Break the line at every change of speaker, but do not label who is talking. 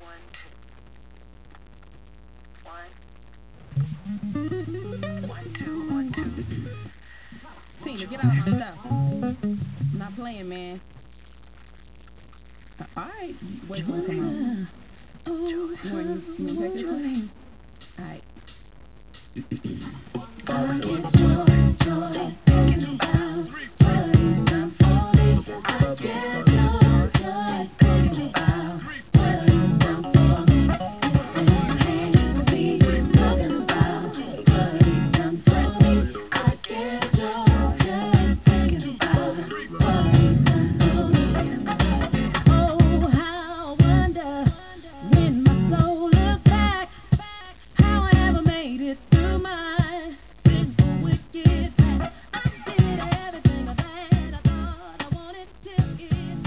Tina, get out of my stuff. I'm not playing, man. Alright. Wait, come on. You want to take this one? Alright.